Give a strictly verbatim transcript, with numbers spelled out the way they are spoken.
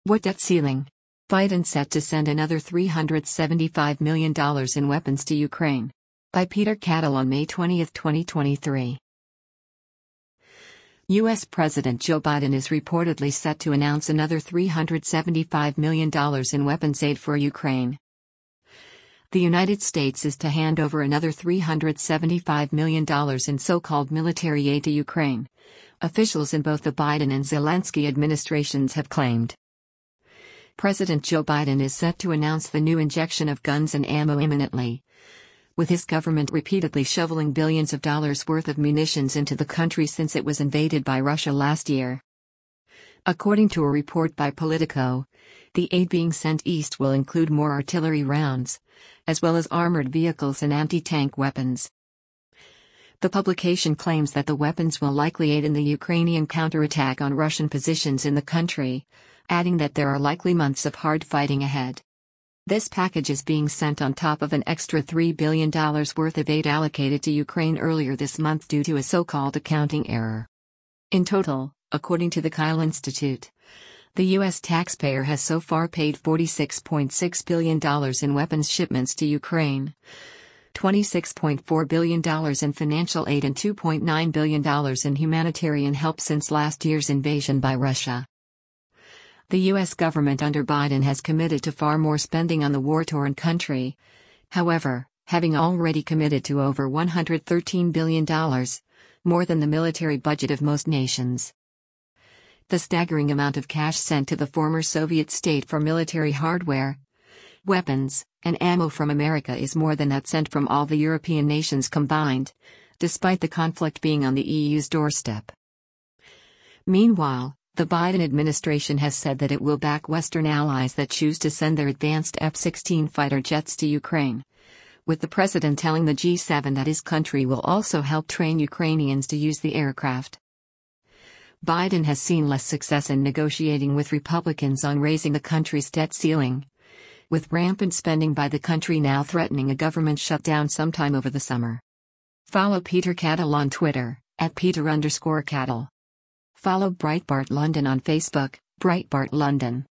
What debt ceiling? Biden set to send another three hundred seventy-five million dollars in weapons to Ukraine. By Peter Cattle on May twentieth, twenty twenty-three. U S President Joe Biden is reportedly set to announce another three hundred seventy-five million dollars in weapons aid for Ukraine. The United States is to hand over another three hundred seventy-five million dollars in so-called military aid to Ukraine, officials in both the Biden and Zelensky administrations have claimed. President Joe Biden is set to announce the new injection of guns and ammo imminently, with his government repeatedly shoveling billions of dollars worth of munitions into the country since it was invaded by Russia last year. According to a report by Politico, the aid being sent east will include more artillery rounds, as well as armored vehicles and anti-tank weapons. The publication claims that the weapons will likely aid in the Ukrainian counterattack on Russian positions in the country, adding that there are likely months of hard fighting ahead. This package is being sent on top of an extra three billion dollars worth of aid allocated to Ukraine earlier this month due to a so-called accounting error. In total, according to the Kyle Institute, the U S taxpayer has so far paid forty-six point six billion dollars in weapons shipments to Ukraine, twenty-six point four billion dollars in financial aid and two point nine billion dollars in humanitarian help since last year's invasion by Russia. The U S government under Biden has committed to far more spending on the war-torn country, however, having already committed to over one hundred thirteen billion dollars, more than the military budget of most nations. The staggering amount of cash sent to the former Soviet state for military hardware, weapons, and ammo from America is more than that sent from all the European nations combined, despite the conflict being on the E U's doorstep. Meanwhile, the Biden administration has said that it will back Western allies that choose to send their advanced F sixteen fighter jets to Ukraine, with the president telling the G seven that his country will also help train Ukrainians to use the aircraft. Biden has seen less success in negotiating with Republicans on raising the country's debt ceiling, with rampant spending by the country now threatening a government shutdown sometime over the summer. Follow Peter Cattle on Twitter, at Peter underscore Cattle. Follow Breitbart London on Facebook, Breitbart London.